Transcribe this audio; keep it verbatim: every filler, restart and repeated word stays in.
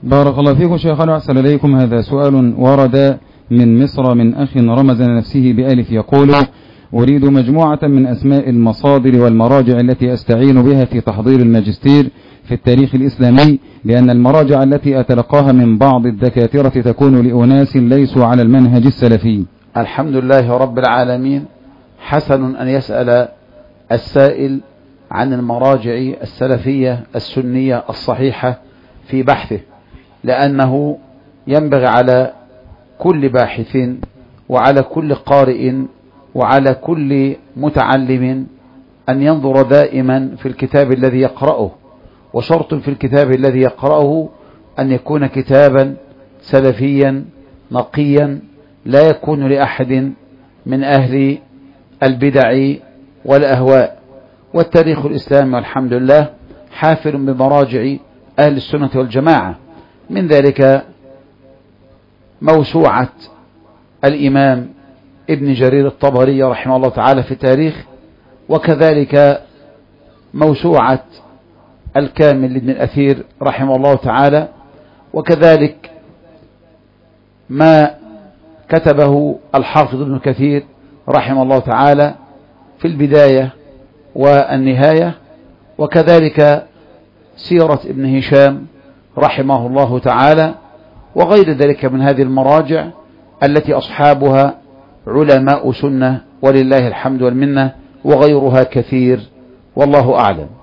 بارك الله فيكم شيخنا وأحسن إليكم. هذا سؤال ورد من مصر من أخ رمز لنفسه بألف، يقول: أريد مجموعة من أسماء المصادر والمراجع التي أستعين بها في تحضير الماجستير في التاريخ الإسلامي، لأن المراجع التي أتلقاها من بعض الدكاترة تكون لأناس ليسوا على المنهج السلفي. الحمد لله رب العالمين. حسن أن يسأل السائل عن المراجع السلفية السنية الصحيحة في بحثه، لأنه ينبغي على كل باحث وعلى كل قارئ وعلى كل متعلم أن ينظر دائما في الكتاب الذي يقرأه، وشرط في الكتاب الذي يقرأه أن يكون كتابا سلفيا نقيا لا يكون لأحد من أهل البدع والأهواء. والتاريخ الإسلامي والحمد لله حافل بمراجع أهل السنة والجماعة، من ذلك موسوعة الإمام ابن جرير الطبري رحمه الله تعالى في التاريخ، وكذلك موسوعة الكامل لابن الأثير رحمه الله تعالى، وكذلك ما كتبه الحافظ ابن كثير رحمه الله تعالى في البداية والنهاية، وكذلك سيرة ابن هشام رحمه الله تعالى، وغير ذلك من هذه المراجع التي أصحابها علماء سنة ولله الحمد والمنة، وغيرها كثير والله أعلم.